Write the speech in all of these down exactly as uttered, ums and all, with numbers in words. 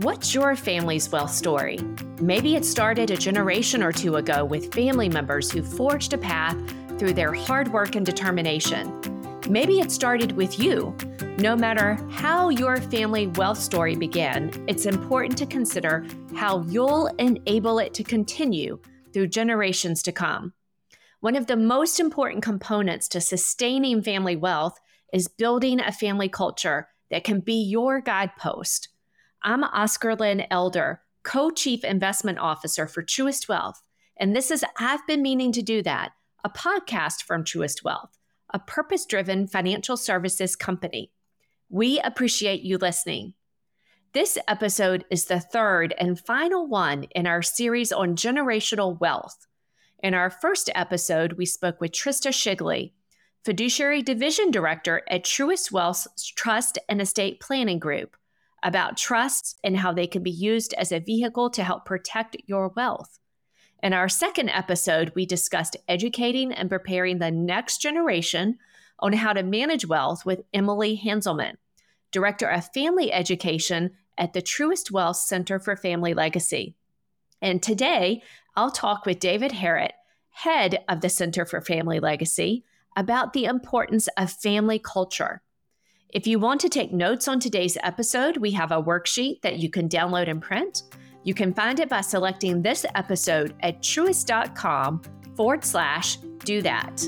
What's your family's wealth story? Maybe it started a generation or two ago with family members who forged a path through their hard work and determination. Maybe it started with you. No matter how your family wealth story began, it's important to consider how you'll enable it to continue through generations to come. One of the most important components to sustaining family wealth is building a family culture that can be your guidepost. I'm Oscar Lynn Elder, Co-Chief Investment Officer for Truist Wealth, and this is I've Been Meaning to Do That, a podcast from Truist Wealth, a purpose-driven financial services company. We appreciate you listening. This episode is the third and final one in our series on generational wealth. In our first episode, we spoke with Trista Shigley, Fiduciary Division Director at Truist Wealth's Trust and Estate Planning Group, about trusts and how they can be used as a vehicle to help protect your wealth. In our second episode, we discussed educating and preparing the next generation on how to manage wealth with Emily Hanselman, Director of Family Education at the Truist Wealth Center for Family Legacy. And today, I'll talk with David Harrett, head of the Center for Family Legacy, about the importance of family culture. If you want to take notes on today's episode, we have a worksheet that you can download and print. You can find it by selecting this episode at truist.com forward slash do that.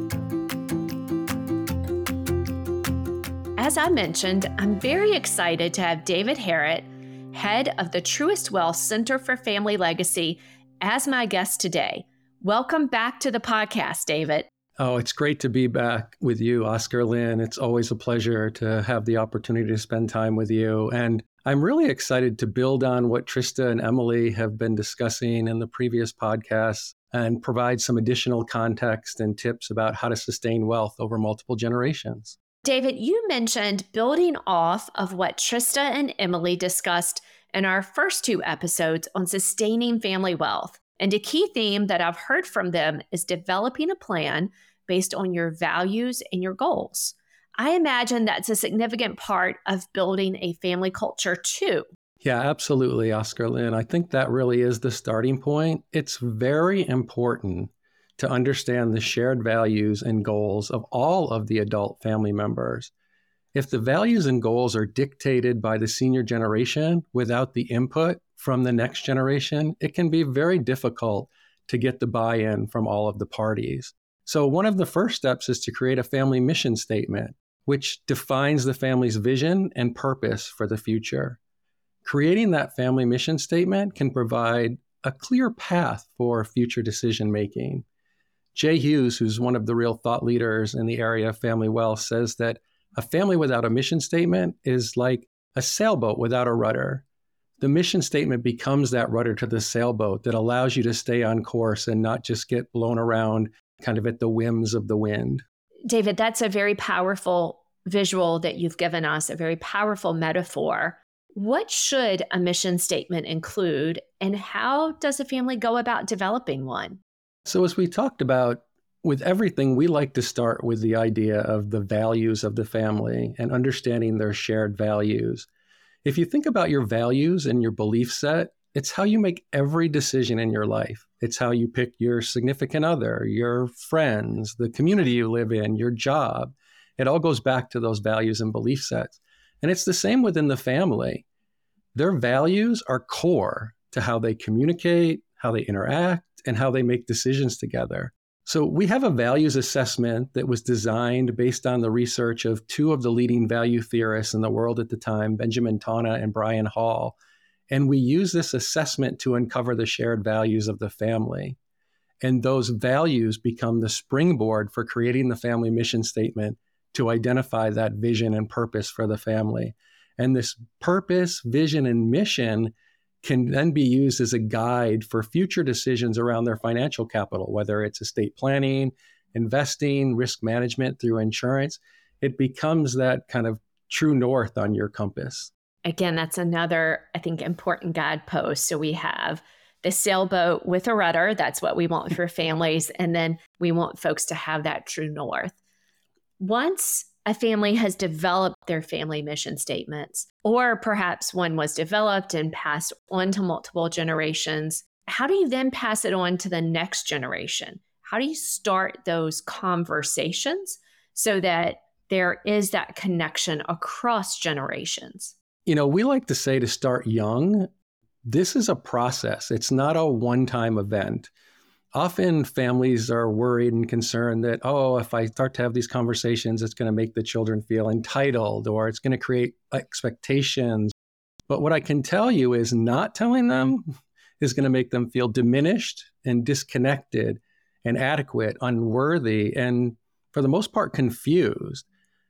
As I mentioned, I'm very excited to have David Harrett, head of the Truist Wealth Center for Family Legacy, as my guest today. Welcome back to the podcast, David. Oh, it's great to be back with you, Oscar Lynn. It's always a pleasure to have the opportunity to spend time with you. And I'm really excited to build on what Trista and Emily have been discussing in the previous podcasts and provide some additional context and tips about how to sustain wealth over multiple generations. David, you mentioned building off of what Trista and Emily discussed in our first two episodes on sustaining family wealth. And a key theme that I've heard from them is developing a plan based on your values and your goals. I imagine that's a significant part of building a family culture too. Yeah, absolutely, Oscar Lynn. I think that really is the starting point. It's very important to understand the shared values and goals of all of the adult family members. If the values and goals are dictated by the senior generation without the input from the next generation, it can be very difficult to get the buy-in from all of the parties. So one of the first steps is to create a family mission statement, which defines the family's vision and purpose for the future. Creating that family mission statement can provide a clear path for future decision-making. Jay Hughes, who's one of the real thought leaders in the area of family wealth, says that a family without a mission statement is like a sailboat without a rudder. The mission statement becomes that rudder to the sailboat that allows you to stay on course and not just get blown around kind of at the whims of the wind. David, that's a very powerful visual that you've given us, a very powerful metaphor. What should a mission statement include, and how does a family go about developing one? So as we talked about, with everything, we like to start with the idea of the values of the family and understanding their shared values. If you think about your values and your belief set, it's how you make every decision in your life. It's how you pick your significant other, your friends, the community you live in, your job. It all goes back to those values and belief sets. And it's the same within the family. Their values are core to how they communicate, how they interact, and how they make decisions together. So we have a values assessment that was designed based on the research of two of the leading value theorists in the world at the time, Benjamin Tana and Brian Hall. And we use this assessment to uncover the shared values of the family. And those values become the springboard for creating the family mission statement to identify that vision and purpose for the family. And this purpose, vision, and mission can then be used as a guide for future decisions around their financial capital, whether it's estate planning, investing, risk management through insurance. It becomes that kind of true north on your compass. Again, that's another, I think, important guidepost. So we have the sailboat with a rudder. That's what we want for families. And then we want folks to have that true north. Once a family has developed their family mission statements, or perhaps one was developed and passed on to multiple generations, how do you then pass it on to the next generation? How do you start those conversations so that there is that connection across generations? You know, we like to say to start young. This is a process. It's not a one-time event. Often families are worried and concerned that, oh, if I start to have these conversations, it's going to make the children feel entitled, or it's going to create expectations. But what I can tell you is not telling them is going to make them feel diminished and disconnected and inadequate, unworthy, and for the most part, confused.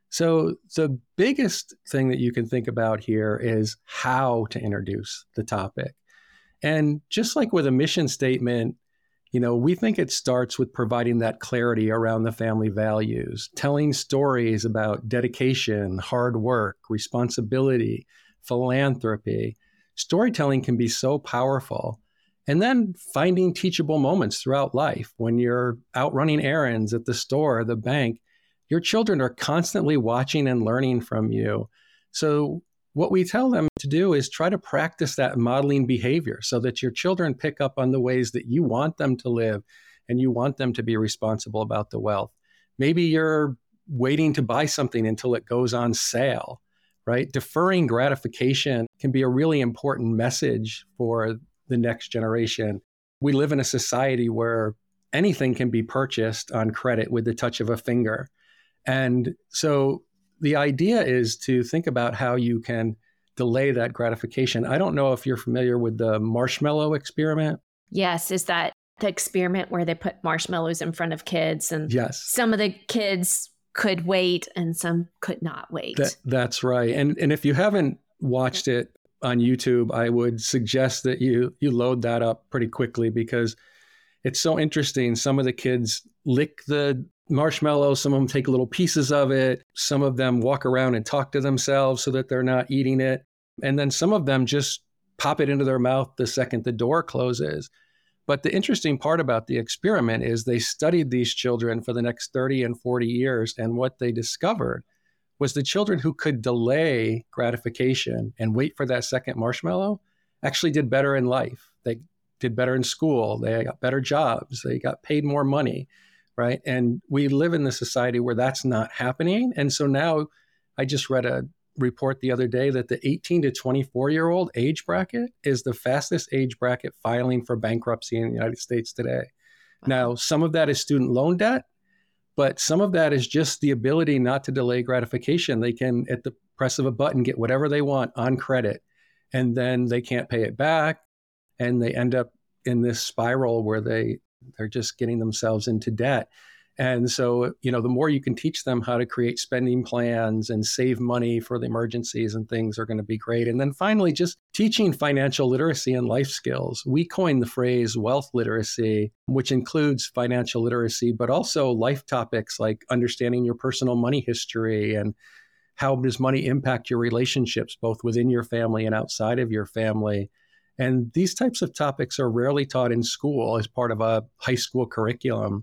So the biggest thing that you can think about here is how to introduce the topic. And just like with a mission statement, you know, we think it starts with providing that clarity around the family values, telling stories about dedication, hard work, responsibility, philanthropy. Storytelling can be so powerful. And then finding teachable moments throughout life. When you're out running errands at the store, the bank, your children are constantly watching and learning from you. So what we tell them to do is try to practice that modeling behavior so that your children pick up on the ways that you want them to live and you want them to be responsible about the wealth. Maybe you're waiting to buy something until it goes on sale, right? Deferring gratification can be a really important message for the next generation. We live in a society where anything can be purchased on credit with the touch of a finger. And so the idea is to think about how you can delay that gratification. I don't know if you're familiar with the marshmallow experiment. Yes. Is that the experiment where they put marshmallows in front of kids and yes. some of the kids could wait and some could not wait? That, that's right. And, and if you haven't watched it on YouTube, I would suggest that you you load that up pretty quickly because it's so interesting. Some of the kids lick the marshmallow, some of them take little pieces of it, some of them walk around and talk to themselves so that they're not eating it, and then some of them just pop it into their mouth the second the door closes. But the interesting part about the experiment is they studied these children for the next thirty and forty years, and what they discovered was the children who could delay gratification and wait for that second marshmallow actually did better in life. They did better in school. They got better jobs. They got paid more money, right? And we live in the society where that's not happening. And so now I just read a report the other day that the eighteen to twenty-four year old age bracket is the fastest age bracket filing for bankruptcy in the United States today. Wow. Now, some of that is student loan debt, but some of that is just the ability not to delay gratification. They can, at the press of a button, get whatever they want on credit, and then they can't pay it back. And they end up in this spiral where they, they're just getting themselves into debt. And so, you know, the more you can teach them how to create spending plans and save money for the emergencies and things are going to be great. And then finally, just teaching financial literacy and life skills. We coined the phrase wealth literacy, which includes financial literacy, but also life topics like understanding your personal money history and how does money impact your relationships, both within your family and outside of your family. And these types of topics are rarely taught in school as part of a high school curriculum.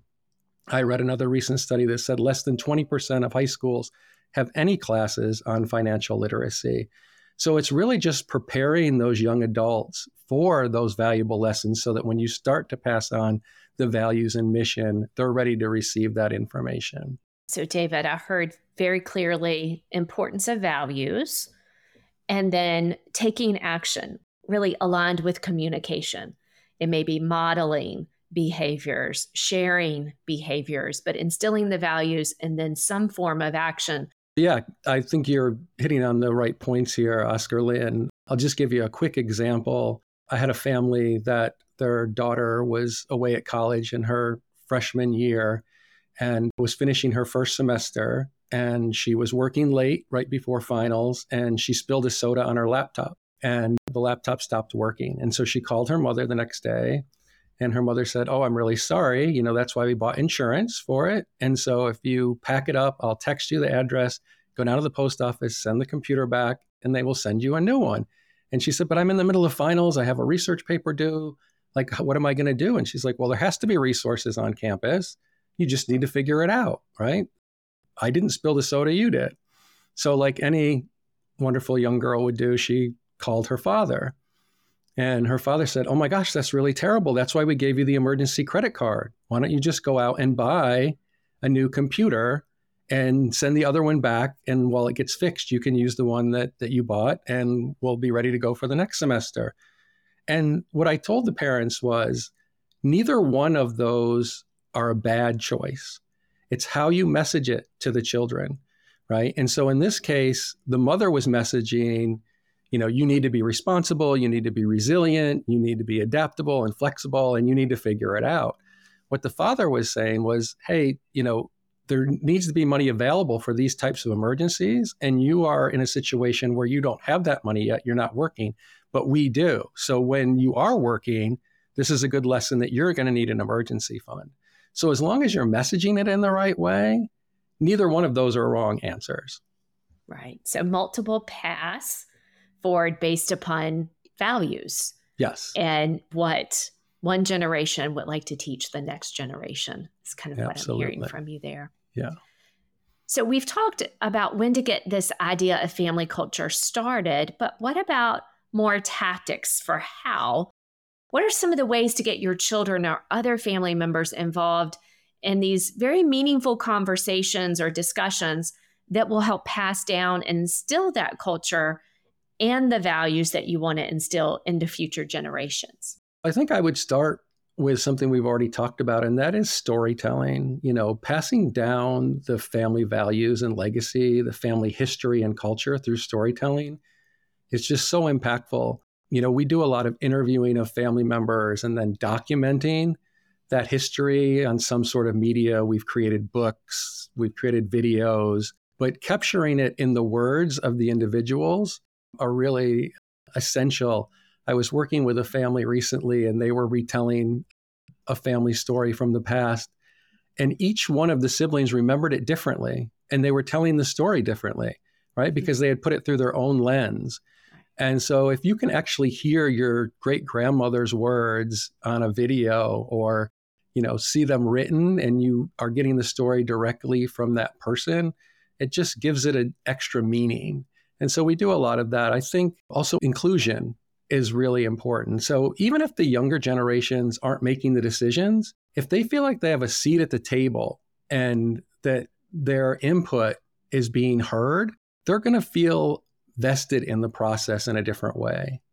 I read another recent study that said less than twenty percent of high schools have any classes on financial literacy. So it's really just preparing those young adults for those valuable lessons so that when you start to pass on the values and mission, they're ready to receive that information. So David, I heard very clearly importance of values and then taking action, really aligned with communication. It may be modeling behaviors, sharing behaviors, but instilling the values and then some form of action. Yeah, I think you're hitting on the right points here, Oscar Lynn. I'll just give you a quick example. I had a family that their daughter was away at college in her freshman year and was finishing her first semester. And she was working late right before finals, and she spilled a soda on her laptop, and the laptop stopped working. And so she called her mother the next day. And her mother said, oh, I'm really sorry. You know, that's why we bought insurance for it. And so if you pack it up, I'll text you the address, go down to the post office, send the computer back, and they will send you a new one. And she said, but I'm in the middle of finals. I have a research paper due. Like, what am I going to do? And she's like, well, there has to be resources on campus. You just need to figure it out, right? I didn't spill the soda, you did. So like any wonderful young girl would do, she called her father. And her father said, oh my gosh, that's really terrible. That's why we gave you the emergency credit card. Why don't you just go out and buy a new computer and send the other one back? And while it gets fixed, you can use the one that, that you bought and we'll be ready to go for the next semester. And what I told the parents was, neither one of those are a bad choice. It's how you message it to the children, right? And so in this case, the mother was messaging, you know, you need to be responsible, you need to be resilient, you need to be adaptable and flexible, and you need to figure it out. What the father was saying was, hey, you know, there needs to be money available for these types of emergencies, and you are in a situation where you don't have that money yet, you're not working, but we do. So when you are working, this is a good lesson that you're going to need an emergency fund. So as long as you're messaging it in the right way, neither one of those are wrong answers. Right. So multiple paths forward based upon values. Yes. And what one generation would like to teach the next generation. Is kind of Absolutely. What I'm hearing from you there. Yeah. So we've talked about when to get this idea of family culture started, but what about more tactics for how? What are some of the ways to get your children or other family members involved in these very meaningful conversations or discussions that will help pass down and instill that culture and the values that you want to instill into future generations? I think I would start with something we've already talked about, and that is storytelling. You know, passing down the family values and legacy, the family history and culture through storytelling is just so impactful. You know, we do a lot of interviewing of family members and then documenting that history on some sort of media. We've created books, we've created videos, but capturing it in the words of the individuals are really essential. I was working with a family recently and they were retelling a family story from the past. And each one of the siblings remembered it differently. And they were telling the story differently, right? Because they had put it through their own lens. And so if you can actually hear your great grandmother's words on a video or, you know, see them written and you are getting the story directly from that person, it just gives it an extra meaning. And so we do a lot of that. I think also inclusion is really important. So even if the younger generations aren't making the decisions, if they feel like they have a seat at the table and that their input is being heard, they're going to feel vested in the process in a different way.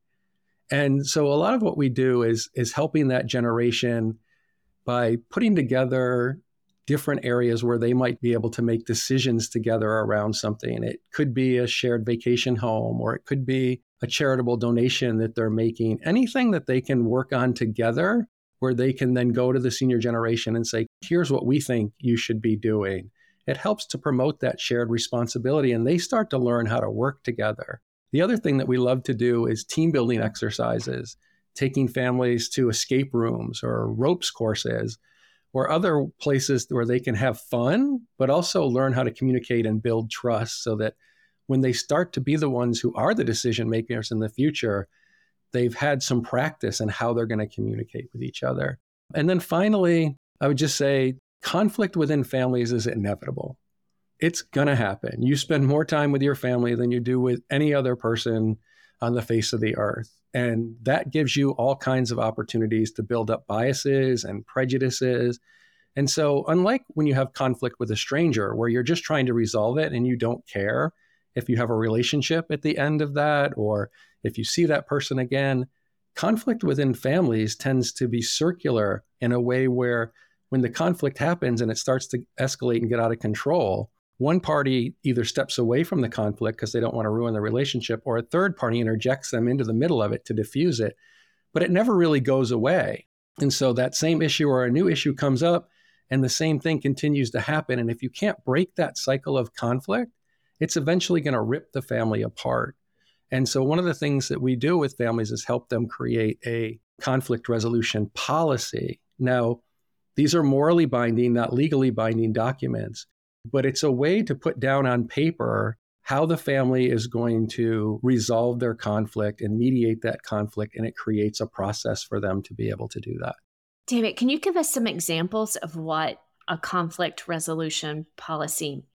And so a lot of what we do is, is helping that generation by putting together different areas where they might be able to make decisions together around something. It could be a shared vacation home, or it could be a charitable donation that they're making, anything that they can work on together where they can then go to the senior generation and say, here's what we think you should be doing. It helps to promote that shared responsibility and they start to learn how to work together. The other thing that we love to do is team building exercises, taking families to escape rooms or ropes courses, or other places where they can have fun, but also learn how to communicate and build trust so that when they start to be the ones who are the decision makers in the future, they've had some practice in how they're going to communicate with each other. And then finally, I would just say conflict within families is inevitable. It's going to happen. You spend more time with your family than you do with any other person on the face of the earth. And that gives you all kinds of opportunities to build up biases and prejudices. And so unlike when you have conflict with a stranger where you're just trying to resolve it and you don't care if you have a relationship at the end of that, or if you see that person again, conflict within families tends to be circular in a way where when the conflict happens and it starts to escalate and get out of control, one party either steps away from the conflict because they don't want to ruin the relationship, or a third party interjects them into the middle of it to diffuse it, but it never really goes away. And so that same issue or a new issue comes up and the same thing continues to happen. And if you can't break that cycle of conflict, it's eventually going to rip the family apart. And so one of the things that we do with families is help them create a conflict resolution policy. Now, these are morally binding, not legally binding documents, but it's a way to put down on paper how the family is going to resolve their conflict and mediate that conflict, and it creates a process for them to be able to do that. David, can you give us some examples of what a conflict resolution policy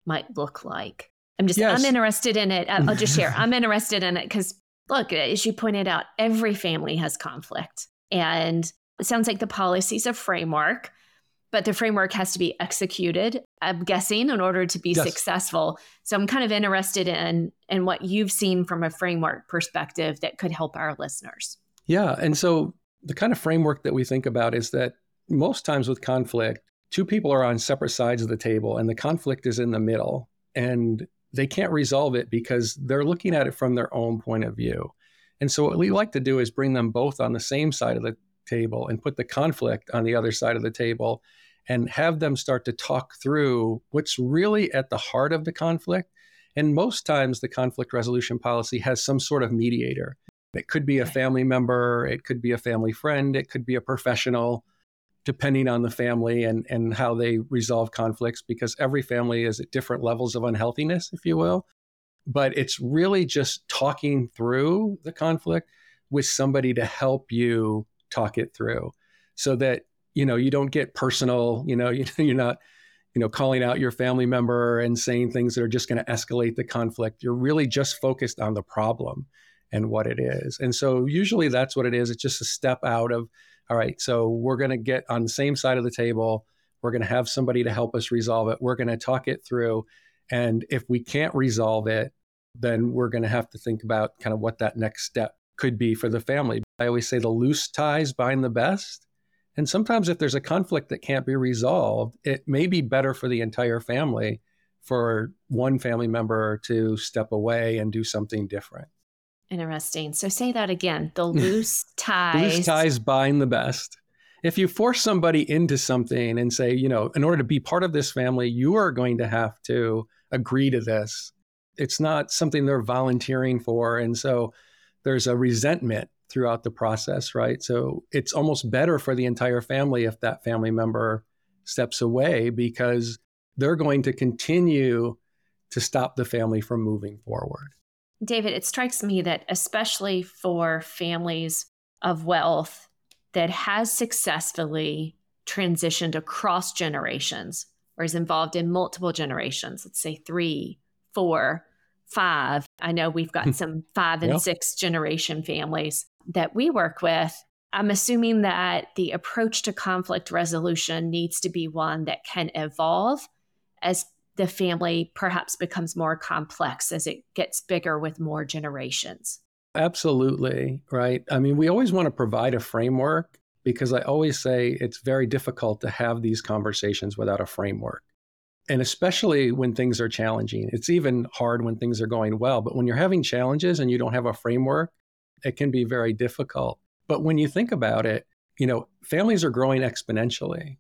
might look like? I'm just, Yes. I'm interested in it. I'll just share. I'm interested in it because, look, as you pointed out, every family has conflict. And it sounds like the policy is a framework, but the framework has to be executed, I'm guessing, in order to be Yes. successful. So I'm kind of interested in, in what you've seen from a framework perspective that could help our listeners. Yeah. And so the kind of framework that we think about is that most times with conflict, two people are on separate sides of the table and the conflict is in the middle and they can't resolve it because they're looking at it from their own point of view. And so what we like to do is bring them both on the same side of the table and put the conflict on the other side of the table and have them start to talk through what's really at the heart of the conflict. And most times the conflict resolution policy has some sort of mediator. It could be a family member, it could be a family friend, it could be a professional, depending on the family and, and how they resolve conflicts, because every family is at different levels of unhealthiness, if you will. But it's really just talking through the conflict with somebody to help you talk it through so that, you know, you don't get personal, you know, you're not, you know, calling out your family member and saying things that are just going to escalate the conflict. You're really just focused on the problem and what it is. And so usually that's what it is. It's just a step out of, all right, so we're going to get on the same side of the table. We're going to have somebody to help us resolve it. We're going to talk it through. And if we can't resolve it, then we're going to have to think about kind of what that next step could be for the family. I always say the loose ties bind the best. And sometimes if there's a conflict that can't be resolved, it may be better for the entire family for one family member to step away and do something different. Interesting. So say that again, the loose ties. Loose ties bind the best. If you force somebody into something and say, you know, in order to be part of this family, you are going to have to agree to this. It's not something they're volunteering for. And so there's a resentment throughout the process, right? So it's almost better for the entire family if that family member steps away because they're going to continue to stop the family from moving forward. David, it strikes me that especially for families of wealth that has successfully transitioned across generations or is involved in multiple generations, let's say three, four, five. I know we've got some five and Yep. six generation families that we work with. I'm assuming that the approach to conflict resolution needs to be one that can evolve as the family perhaps becomes more complex as it gets bigger with more generations. Absolutely, right? I mean, we always want to provide a framework because I always say it's very difficult to have these conversations without a framework. And especially when things are challenging. It's even hard when things are going well. But when you're having challenges and you don't have a framework, it can be very difficult. But when you think about it, you know, families are growing exponentially.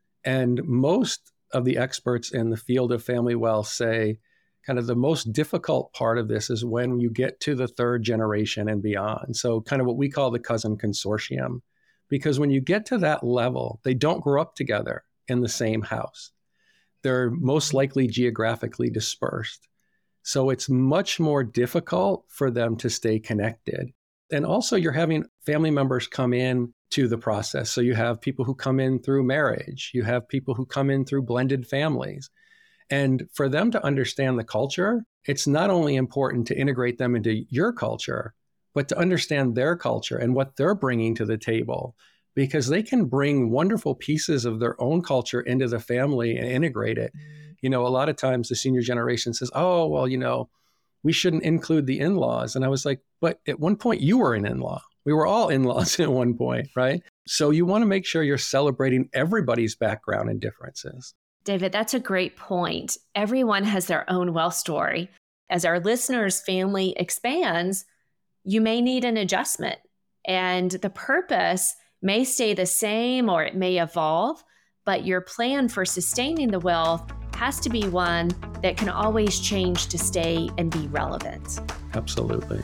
And most of the experts in the field of family wealth say kind of the most difficult part of this is when you get to the third generation and beyond. So kind of what we call the cousin consortium. Because when you get to that level, they don't grow up together in the same house. They're most likely geographically dispersed. So it's much more difficult for them to stay connected. And also you're having family members come in to the process. So you have people who come in through marriage. You have people who come in through blended families. And for them to understand the culture, it's not only important to integrate them into your culture, but to understand their culture and what they're bringing to the table. Because they can bring wonderful pieces of their own culture into the family and integrate it. You know, a lot of times the senior generation says, oh, well, you know, we shouldn't include the in-laws. And I was like, but at one point you were an in-law. We were all in-laws at one point, right? So you want to make sure you're celebrating everybody's background and differences. David, that's a great point. Everyone has their own wealth story. As our listeners' family expands, you may need an adjustment. And the purpose may stay the same or it may evolve, but your plan for sustaining the wealth has to be one that can always change to stay and be relevant. Absolutely.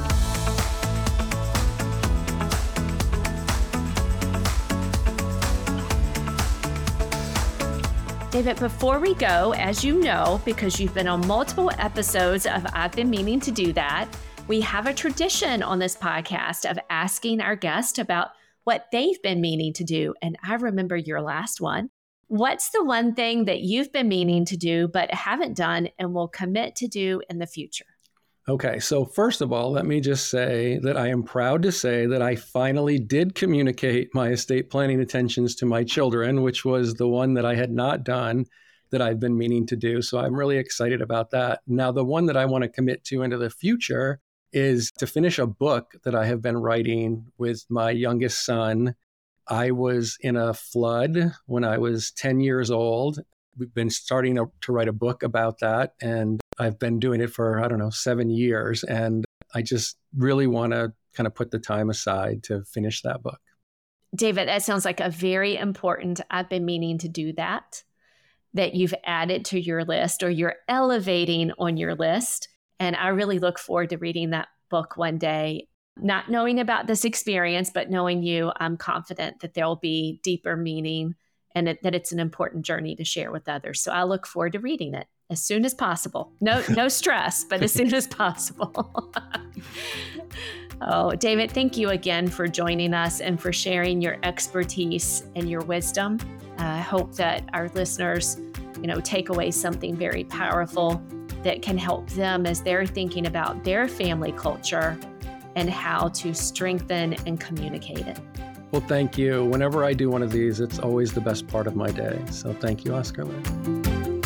David, before we go, as you know, because you've been on multiple episodes of I've Been Meaning to Do That, we have a tradition on this podcast of asking our guests about what they've been meaning to do. And I remember your last one What's the one thing that you've been meaning to do but haven't done and will commit to do in the future? Okay, so first of all, let me just say that I am proud to say that I finally did communicate my estate planning intentions to my children, which was the one that I had not done that I've been meaning to do. So I'm really excited about that. Now, the one that I want to commit to into the future is to finish a book that I have been writing with my youngest son. I was in a flood when I was ten years old. We've been starting to, to write a book about that, and I've been doing it for, I don't know, seven years. And I just really want to kind of put the time aside to finish that book. David, that sounds like a very important, I've been meaning to do that, that you've added to your list or you're elevating on your list. And I really look forward to reading that book one day. Not knowing about this experience, but knowing you, I'm confident that there'll be deeper meaning and it, that it's an important journey to share with others. So I look forward to reading it as soon as possible. No, no stress, but as soon as possible. Oh, David, thank you again for joining us and for sharing your expertise and your wisdom. I hope that our listeners, you know, take away something very powerful that can help them as they're thinking about their family culture and how to strengthen and communicate it. Well, thank you. Whenever I do one of these, it's always the best part of my day. So thank you, Oscar Lynn.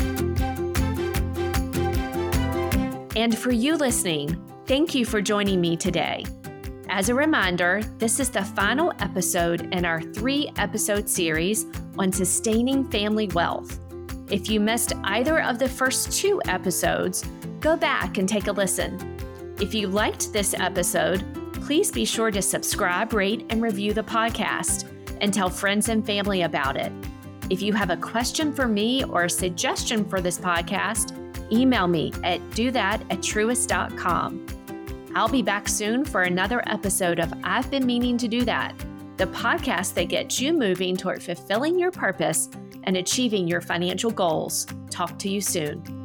And for you listening, thank you for joining me today. As a reminder, this is the final episode in our three-episode series on sustaining family wealth. If you missed either of the first two episodes, go back and take a listen. If you liked this episode, please be sure to subscribe, rate, and review the podcast and tell friends and family about it. If you have a question for me or a suggestion for this podcast, email me at do that at truist dot com. I'll be back soon for another episode of I've Been Meaning to Do That, the podcast that gets you moving toward fulfilling your purpose and achieving your financial goals. Talk to you soon.